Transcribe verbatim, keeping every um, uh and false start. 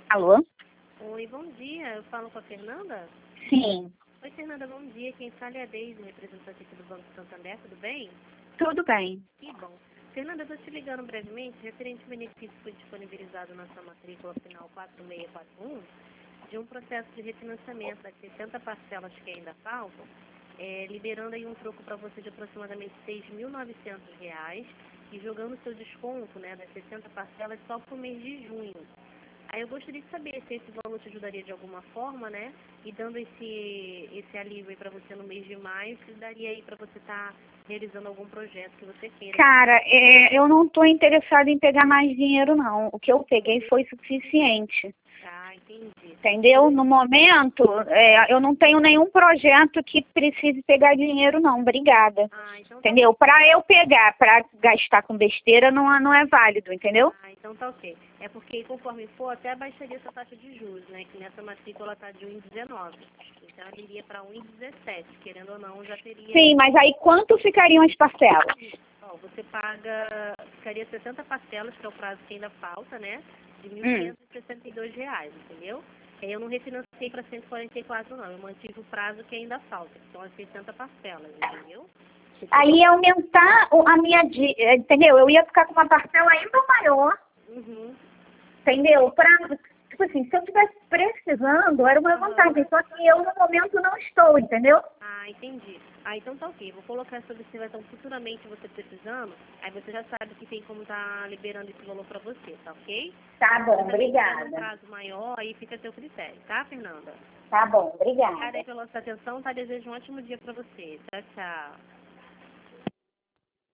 Alô? Oi, bom dia. Eu falo com a Fernanda? Sim. Oi, Fernanda, bom dia. Quem fala é a Deise, representante aqui do Banco Santander. Tudo bem? Tudo bem. Que bom. Fernanda, eu estou te ligando brevemente, referente ao benefício que foi disponibilizado na sua matrícula final quatro seis quatro um, de um processo de refinanciamento das sessenta parcelas que ainda faltam, é, liberando aí um troco para você de aproximadamente seis mil e novecentos reais e jogando seu desconto, né, das sessenta parcelas só para o mês de junho. Aí eu gostaria de saber se esse valor te ajudaria de alguma forma, né? E dando esse, esse alívio aí para você no mês de maio, se daria aí para você estar tá realizando algum projeto que você queira. Cara, é, eu não estou interessada em pegar mais dinheiro, não. O que eu peguei foi suficiente. Ah, entendi. Entendeu? No momento, é, eu não tenho nenhum projeto que precise pegar dinheiro, não. Obrigada. Ah, então tá. Entendeu? Para eu pegar, para gastar com besteira, não, é- não é válido, entendeu? Ah, então tá ok. É porque conforme for, até baixaria essa taxa de juros, né? Que nessa matrícula está de um vírgula dezenove. Então ela iria para um vírgula dezessete. Querendo ou não, já teria... Sim, mas aí quanto ficariam as parcelas? Ó, você paga, ficaria sessenta parcelas, que é o prazo que ainda falta, né? De mil Hum. quinhentos e sessenta e dois reais, entendeu? Aí eu não refinanciei para cento e quarenta e quatro, não. Eu mantive o prazo que ainda falta, que são as sessenta parcelas, entendeu? Aí ia aumentar o- a minha... di- eh, Entendeu? Eu ia ficar com uma parcela ainda maior. Uhum. Entendeu? Pra, tipo assim, se eu estivesse precisando, era uma vantagem. Só que eu, no momento, não estou, entendeu? Ah, entendi. Ah, então tá ok. Vou colocar essa observação futuramente você precisando. Aí você já sabe que tem como tá liberando esse valor pra você, tá ok? Tá bom, Se também tiver um obrigada. prazo maior, aí fica a seu critério, tá, Fernanda? Tá bom, Obrigada obrigada. aí pela sua atenção, tá? Desejo um ótimo dia pra você. Tchau, tchau.